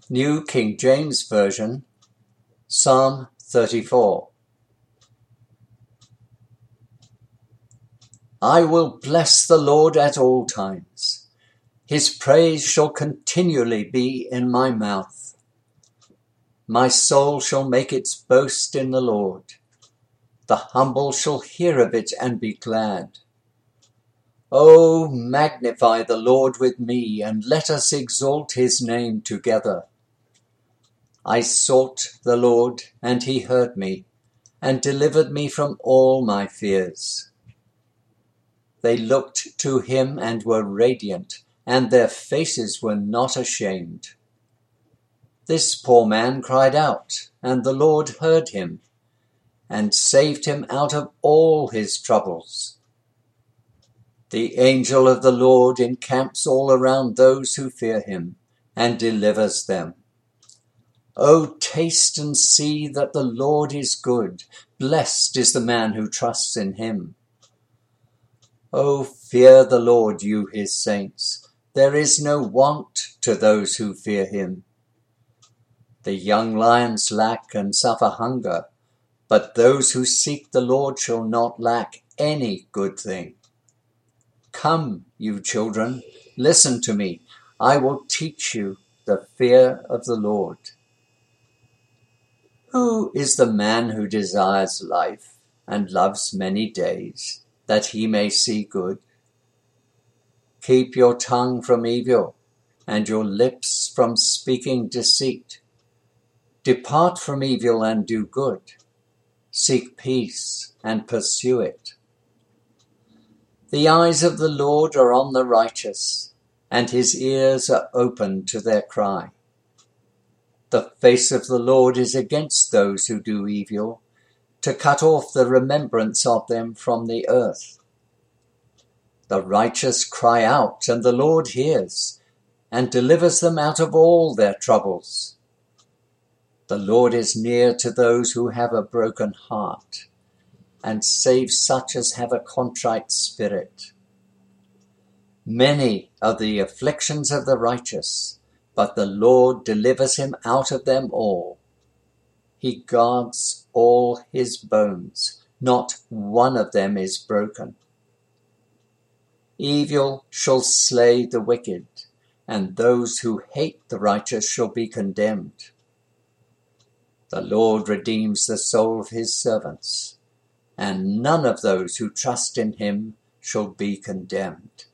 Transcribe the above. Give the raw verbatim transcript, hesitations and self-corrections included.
New King James Version, Psalm thirty-four. I will bless the Lord at all times. His praise shall continually be in my mouth. My soul shall make its boast in the Lord. The humble shall hear of it and be glad. Oh, magnify the Lord with me, and let us exalt his name together. I sought the Lord, and he heard me, and delivered me from all my fears. They looked to him and were radiant, and their faces were not ashamed. This poor man cried out, and the Lord heard him, and saved him out of all his troubles. The angel of the Lord encamps all around those who fear him, and delivers them. O taste and see that the Lord is good. Blessed is the man who trusts in him. O fear the Lord, you his saints. There is no want to those who fear him. The young lions lack and suffer hunger, but those who seek the Lord shall not lack any good thing. Come, you children, listen to me. I will teach you the fear of the Lord. Who is the man who desires life and loves many days, that he may see good? Keep your tongue from evil, and your lips from speaking deceit. Depart from evil and do good. Seek peace and pursue it. The eyes of the Lord are on the righteous, and his ears are open to their cry. The face of the Lord is against those who do evil, to cut off the remembrance of them from the earth. The righteous cry out, and the Lord hears, and delivers them out of all their troubles. The Lord is near to those who have a broken heart, and saves such as have a contrite spirit. Many are the afflictions of the righteous, but the Lord delivers him out of them all. He guards all his bones, not one of them is broken. Evil shall slay the wicked, and those who hate the righteous shall be condemned. The Lord redeems the soul of his servants, and none of those who trust in him shall be condemned.